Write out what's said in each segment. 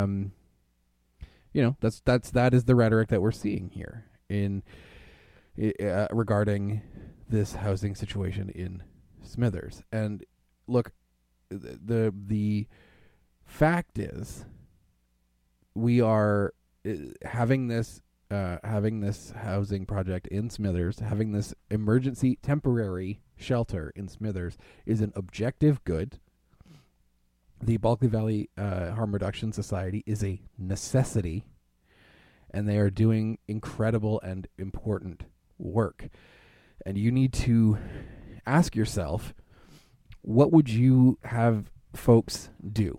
That is the rhetoric that we're seeing here in regarding this housing situation in Smithers. And look, the fact is, we are having this housing project in Smithers, having this emergency temporary shelter in Smithers, is an objective good. The Bulkley Valley Harm Reduction Society is a necessity, and they are doing incredible and important work. And you need to ask yourself, what would you have folks do?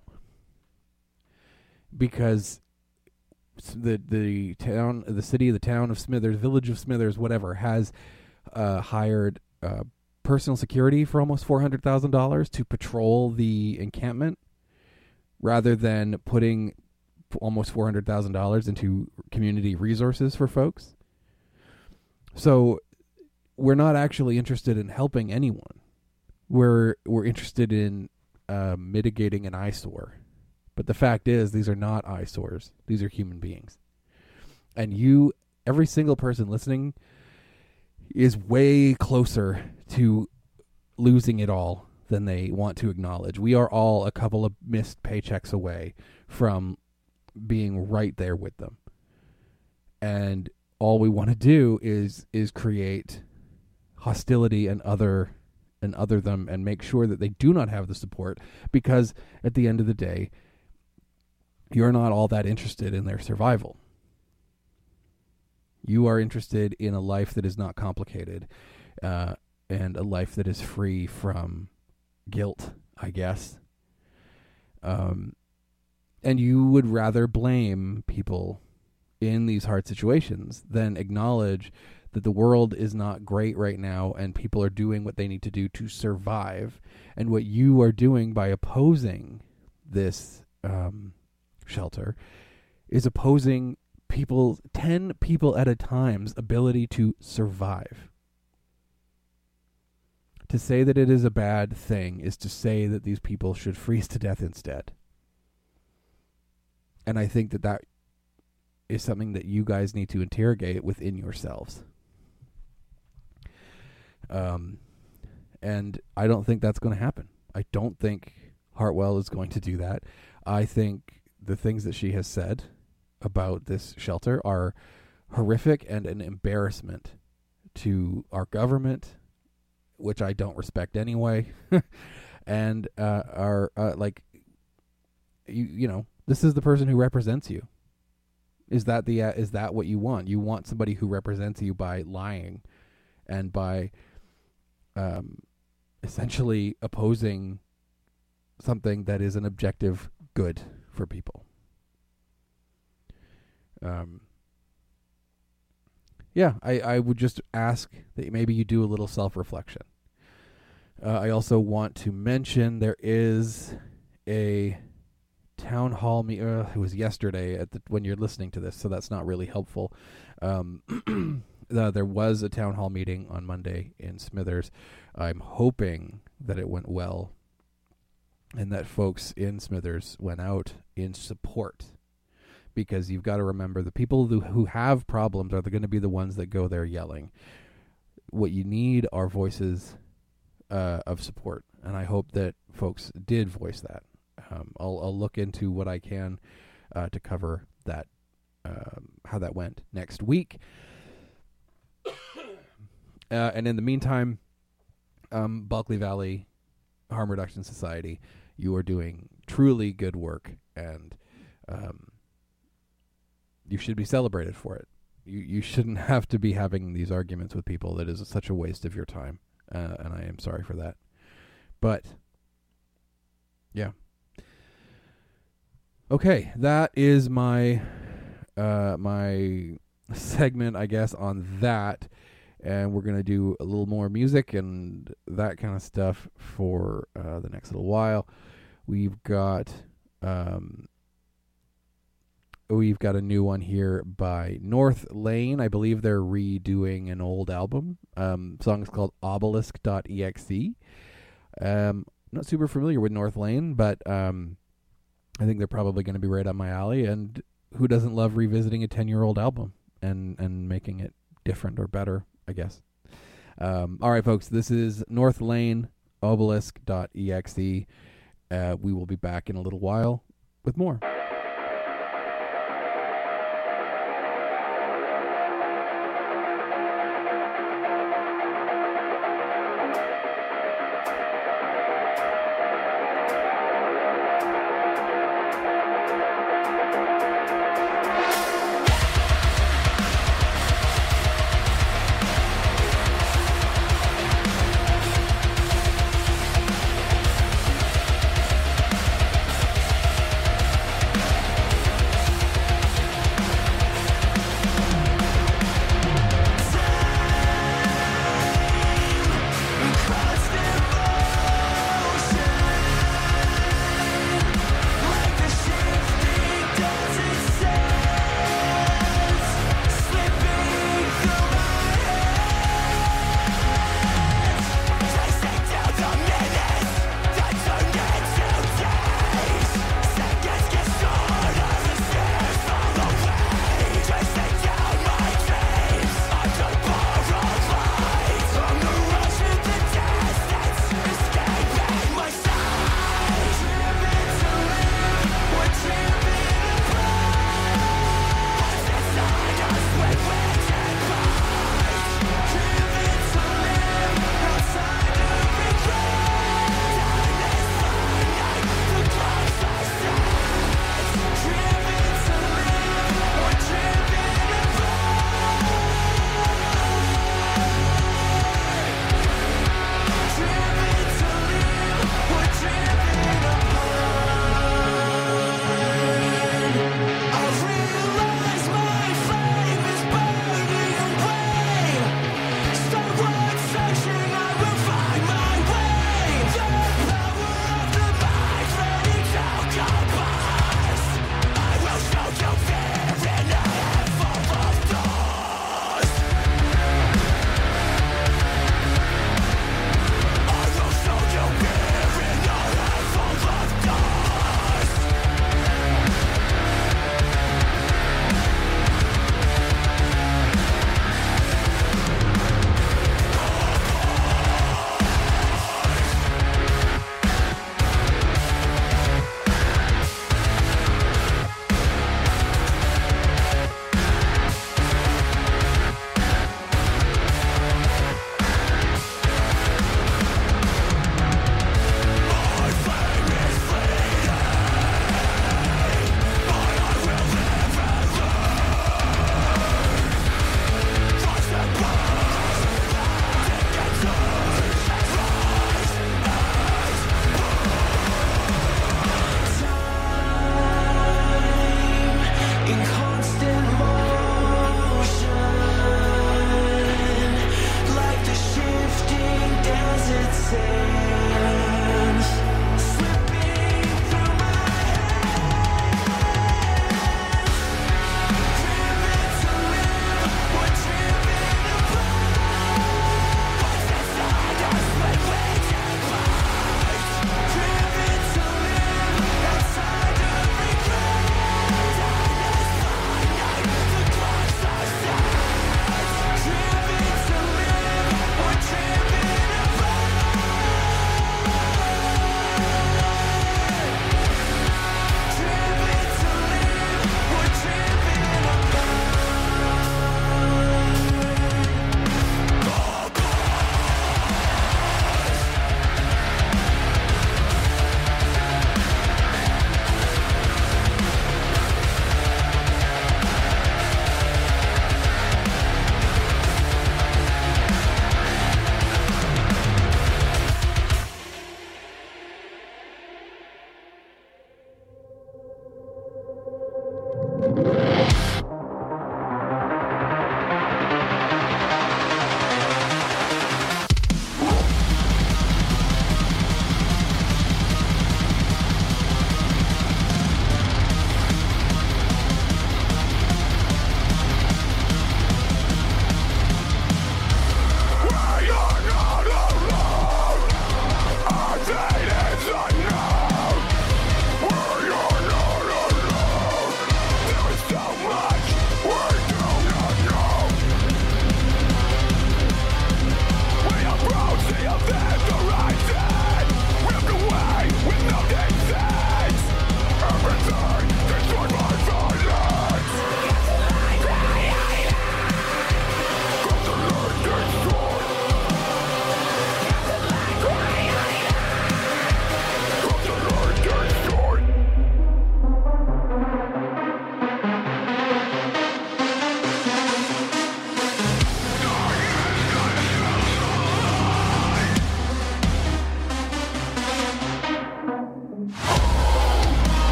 Because the town of Smithers, village of Smithers, whatever, has hired personal security for almost $400,000 to patrol the encampment, rather than putting almost $400,000 into community resources for folks. So we're not actually interested in helping anyone. We're interested in mitigating an eyesore. But the fact is, these are not eyesores. These are human beings. And every single person listening, is way closer to losing it all than they want to acknowledge. We are all a couple of missed paychecks away from being right there with them. And all we want to do is create hostility and other them, and make sure that they do not have the support, because at the end of the day, you're not all that interested in their survival. You are interested in a life that is not complicated, and a life that is free from guilt, I guess. And you would rather blame people in these hard situations than acknowledge that the world is not great right now, and people are doing what they need to do to survive. And what you are doing by opposing this shelter is opposing 10 people at a time's ability to survive. To say that it is a bad thing is to say that these people should freeze to death instead. And I think that is something that you guys need to interrogate within yourselves. And I don't think that's going to happen. I don't think Hartwell is going to do that. I think the things that she has said about this shelter are horrific and an embarrassment to our government, which I don't respect anyway. And this is the person who represents you. Is that what you want? You want somebody who represents you by lying and by essentially opposing something that is an objective good for people. I would just ask that maybe you do a little self-reflection. I also want to mention there is a town hall meeting. It was yesterday when you're listening to this, so that's not really helpful. There was a town hall meeting on Monday in Smithers. I'm hoping that it went well and that folks in Smithers went out in support, because you've got to remember the people who have problems are going to be the ones that go there yelling. What you need are voices of support, and I hope that folks did voice that. I'll look into what I can to cover that, how that went next week. And in the meantime, Bulkley Valley Harm Reduction Society, you are doing truly good work, and you should be celebrated for it. You shouldn't have to be having these arguments with people. That is such a waste of your time, and I am sorry for that. But, yeah. Okay, that is my my segment, I guess, on that. And we're going to do a little more music and that kind of stuff for the next little while. We've got a new one here by North Lane. I believe they're redoing an old album. Song is called Obelisk.exe. Not super familiar with North Lane, but I think they're probably going to be right up my alley. And who doesn't love revisiting a 10-year-old album and making it different or better, I guess. All right, folks, this is North Lane, obelisk.exe. We will be back in a little while with more.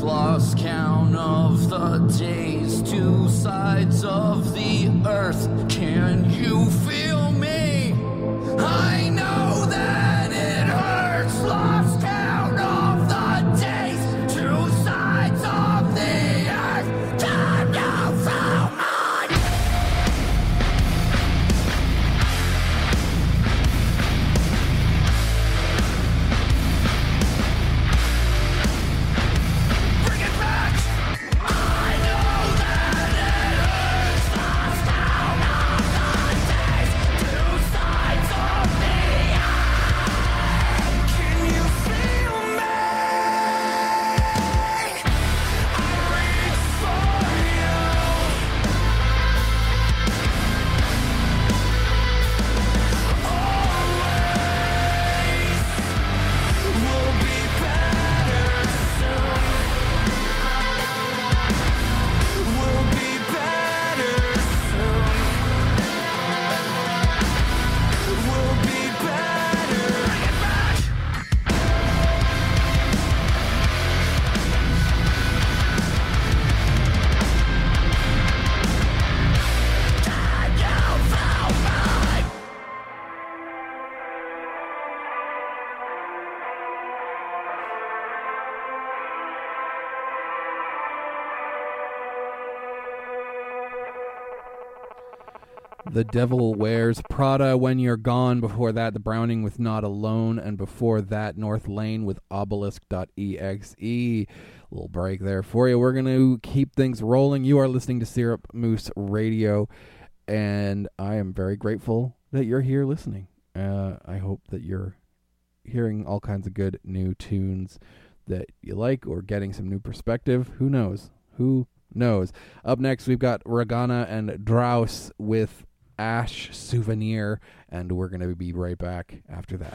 lost count of the days, two sides of the earth. Can you feel me? I know that it hurts. Lost count of the days, two sides of the earth. Can you feel me? The Devil Wears Prada, When You're Gone. Before that, The Browning with Not Alone. And before that, North Lane with Obelisk.exe. Little break there for you. We're going to keep things rolling. You are listening to Syrup Moose Radio, and I am very grateful that you're here listening. I hope that you're hearing all kinds of good new tunes that you like, or getting some new perspective. Who knows? Who knows? Up next, we've got Regana and Draus with Ash Souvenir, and we're going to be right back after that.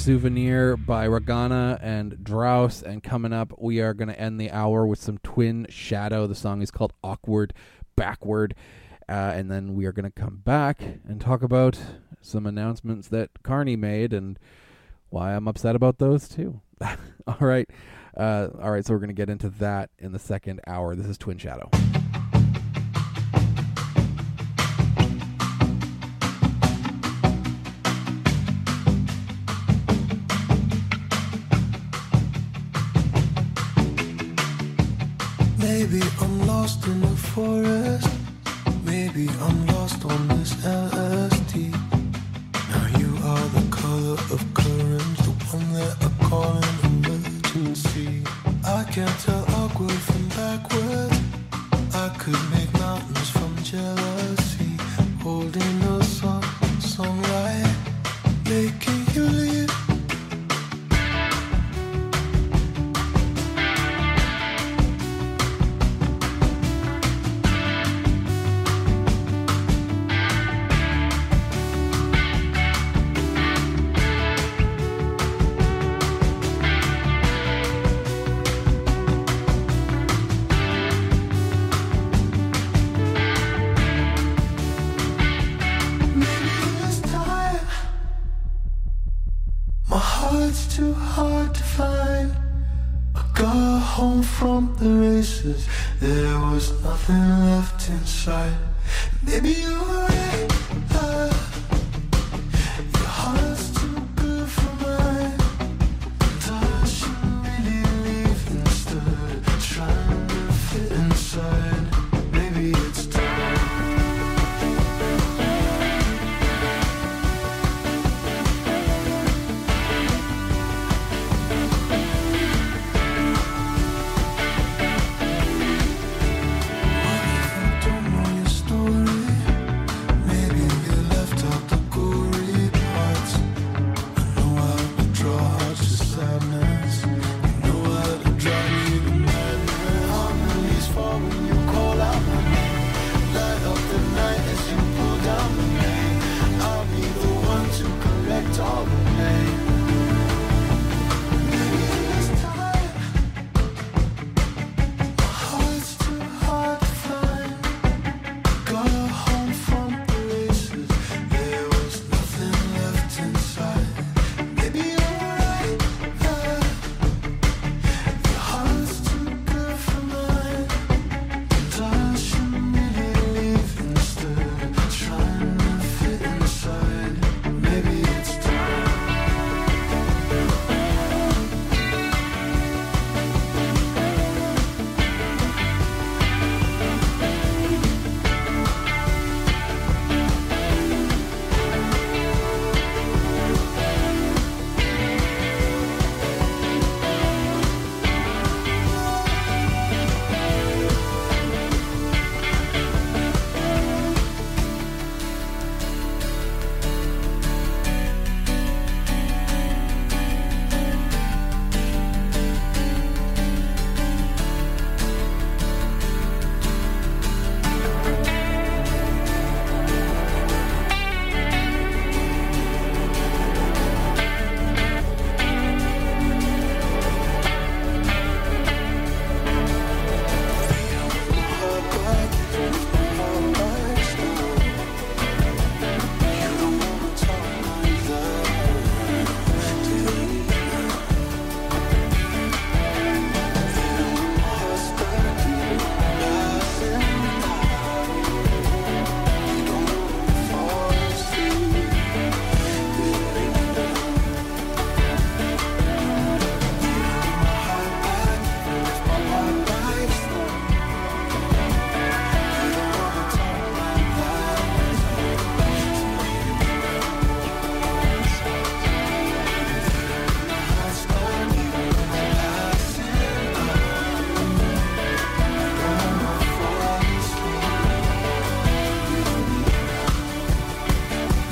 Souvenir by Ragana and Drouse. And coming up, we are going to end the hour with some Twin Shadow. The song is called Awkward Backward. And then we are going to come back and talk about some announcements that Carney made and why I'm upset about those too. All right. So we're going to get into that in the second hour. This is Twin Shadow. Maybe I'm lost in the forest. Maybe I'm lost on this LSD. Now you are the color of courage, the one that I call an emergency. I can't tell awkward from backward. I could make mountains from jealousy. Holding us up, sunlight, making you leave. Too hard to find. I got home from the races. There was nothing left inside. Maybe you're right. Your heart's too good for mine. And I shouldn't really leave instead of trying to fit inside. Maybe it's time. All the pain. Maybe this time my heart's too hard to find. Got home from the races. There was nothing left inside. Maybe you're right. Your heart's too good for mine. And I shouldn't really leave instead of trying to fit inside. Maybe it's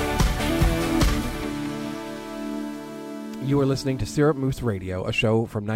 You are listening to Syrup Moose Radio, a show from